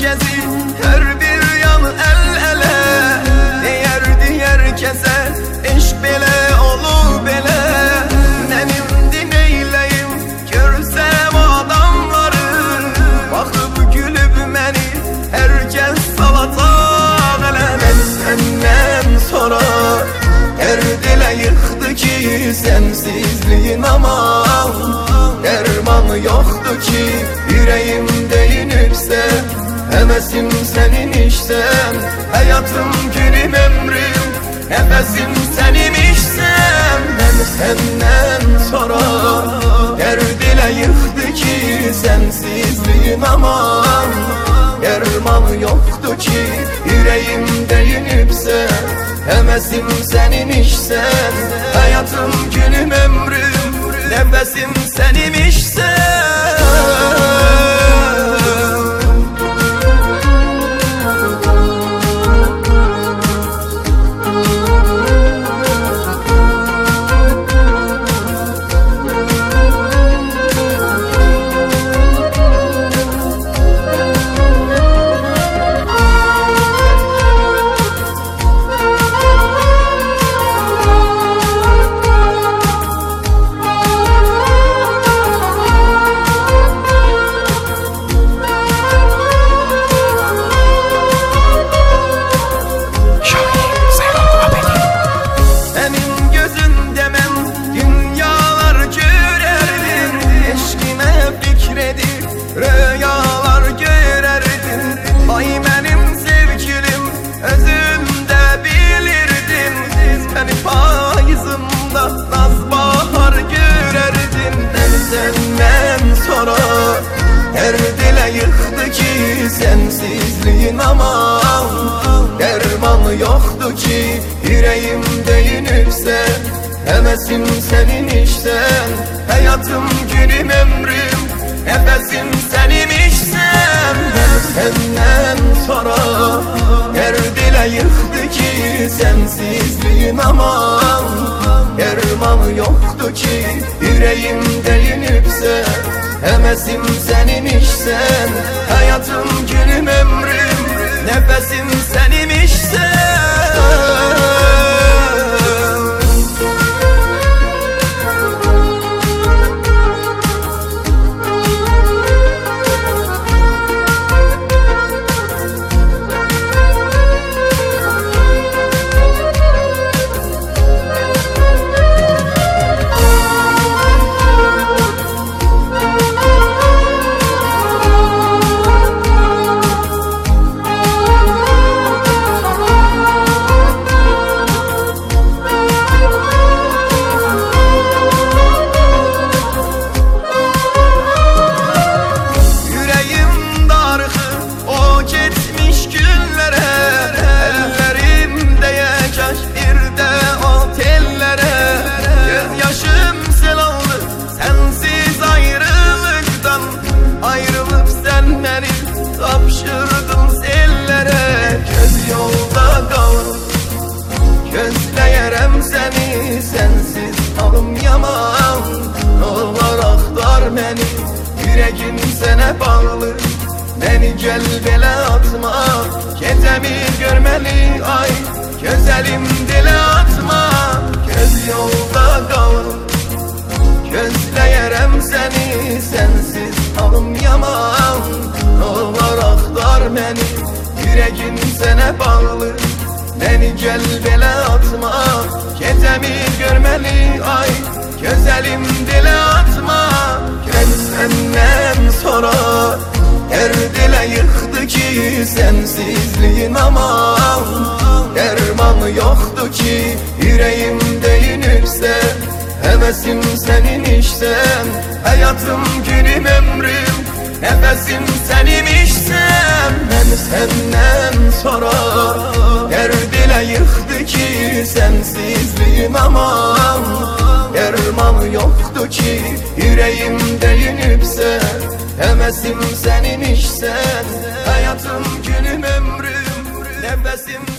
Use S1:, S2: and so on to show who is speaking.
S1: gezi, her bir yan el ele. Deyerdi herkese, eşk bele olur bele. Benim dineyleyim, görsem adamları, bakıp gülüp beni herkes salata ele. Ben senden sonra her dile yıktı ki sensizliğin aman. Dermanı yoktu ki yüreğimde inipse, hevesim senin işten. Hayatım, günüm, ömrüm, nefesim senin işten. Ben senden sonra her dile yıktı ki sensizliğin aman. Dermanı yoktu ki yüreğimde inipse, hevesim senin işten. Hayatım, günüm, ömrüm, nefesim senin işten. Rüyalar görerdin, ay benim sevgilim, özünde bilirdin. Seni payızımda naz bahar görerdin. Ben senden sonra her dile yıktı ki sensizliğin aman. Dermanı yoktu ki yüreğimde inipse, hevesim senin işten. Hayatım, günüm, ömrüm, nefesim senin işten. Ben senden sonra her dile yıktı ki sensizliğin aman. Dermanı yoktu ki yüreğimde inipse, hevesim senin işten. Hayatım, günüm, ömrüm, nefesim senin işten. Tapşırdım ellere, göz yolda kalır. Gözleyerem seni, sensiz halım yaman. Olur aktar beni, yüreğim sana bağlı. Beni gel bele atma, ketemi görmeli ay. Gözelim dile atma, göz yolda kalır. Gözleyerem seni, sensiz halım yaman. Olur aktar beni, yüreğim sana bağlı. Beni gel bele atma, ketemi görmeli ay. Gözelim dile atma. Ben senden sonra her dile yıktı ki sensizliğin aman. Dermanı yoktu ki yüreğimde inipse, hevesim senin işten. Hayatım, günüm, ömrüm, nefesim senin işten. Ben senden sonra her dile yıktı ki sensizliğin aman. Dermanı yoktu ki yüreğimde inipse, hevesim senin işten. Hayatım, günüm, ömrüm, nefesim